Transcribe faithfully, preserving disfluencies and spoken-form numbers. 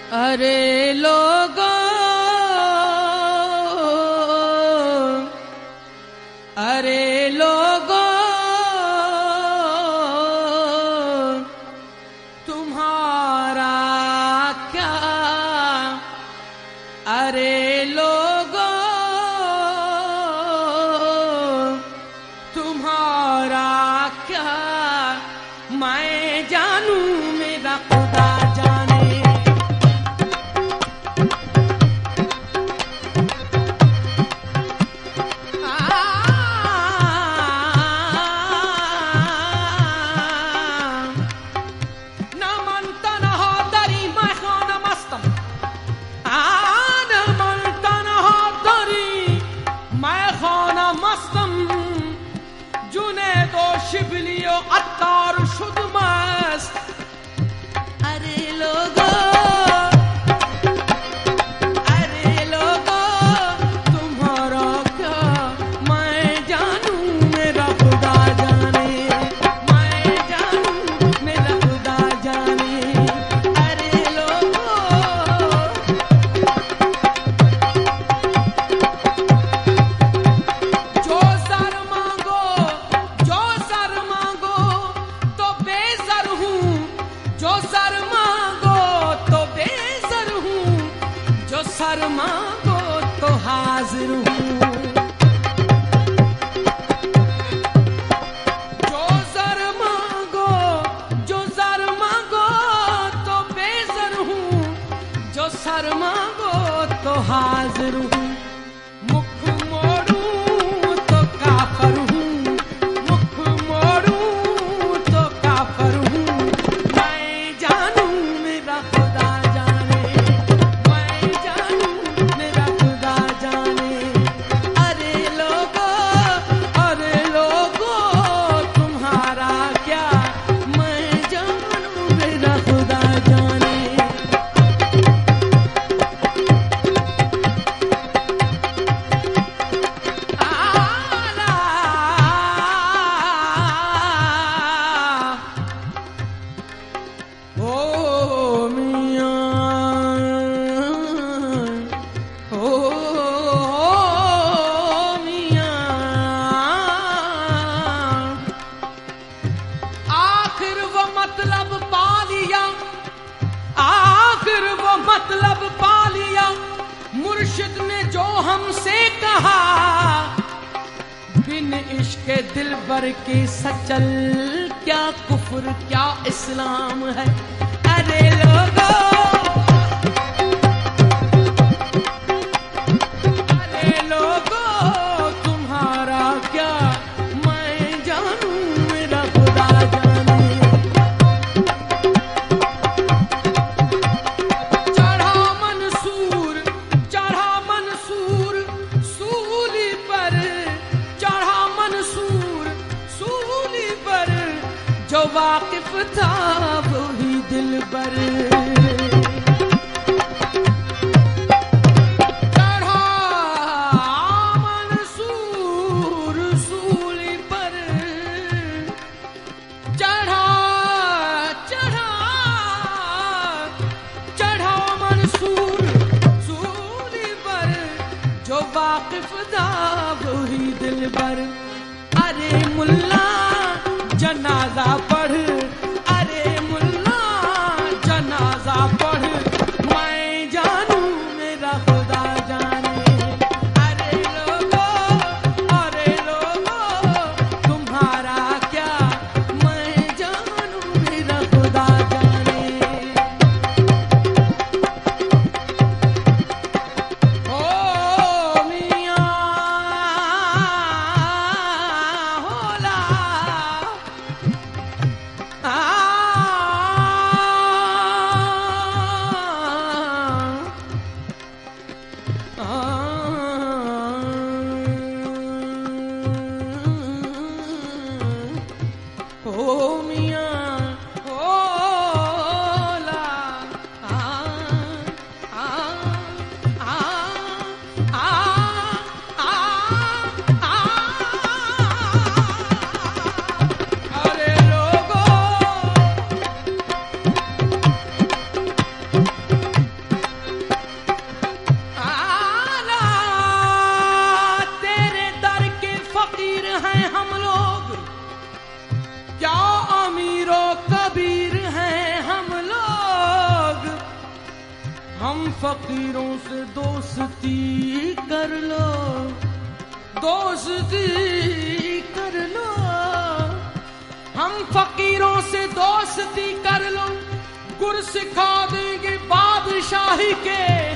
अरे लोगों, अरे लोगों, तुम्हारा क्या, अरे लोगों, तुम्हारा क्या, मैं जानूं मेरा खुदा जाने। शिबलियो अत्तार शुद्ध मस्त, अरे लोगों, अरे लोगों, तुम्हारा क्या, मैं जानूं मेरा खुदा जाने, मैं जानूं मेरा खुदा जाने। अरे लोगों, जो सर मांगो, जो सर मांगो तो बेसर हूँ, जो सर मांगो तो बेसर हूँ, जो सर मांगो तो हाजिर हूँ। जो सर मांगो, जो सर मांगो तो बेसर हूँ, जो सर मांगो तो हाजिर हूँ। मुख मोड़ूं तो काफर हूँ, मुख मोड़ूं तो काफर हूँ, मैं जानूं मेरा खुदा जाने, मैं जानूं मेरा खुदा जाने। अरे लोगों, अरे लोगों, तुम्हारा क्या, मैं जानूं मेरा खुदा जाने। ओ मियां, ओ मियां, आखिर वो मतलब पा लिया, आखिर वो मतलब पा लिया, मुर्शिद ने जो हमसे कहा, बिन इश्क दिलबर के सचल, क्या कुफ्र क्या इस्लाम है। अरे लोगों, अरे लोगों, तुम्हारा क्या, मैं जानूं मेरा खुदा जाने। चढ़ा मंसूर, चढ़ा मंसूर सूली पर, चढ़ा मंसूर सूली पर, जो वाकिफ था वही दिलबर। चढ़ा मंसूर सूली पर, चढ़ा, चढ़ा, चढ़ा मंसूर सूली पर, जो वाकिफ था वही दिलबर। अरे मुल्ला जनाजा पढ़, अरे मुल्ला जनाजा पढ़, मैं जानूं मेरा खुदा जाने। अरे लोगों, अरे लोगों, तुम्हारा क्या, मैं जानूं मेरा खुदा जाने। ओ मियां, हम फकीरों से दोस्ती कर लो, दोस्ती कर लो। हम फकीरों से दोस्ती कर लो, गुर सिखा देंगे बादशाही के।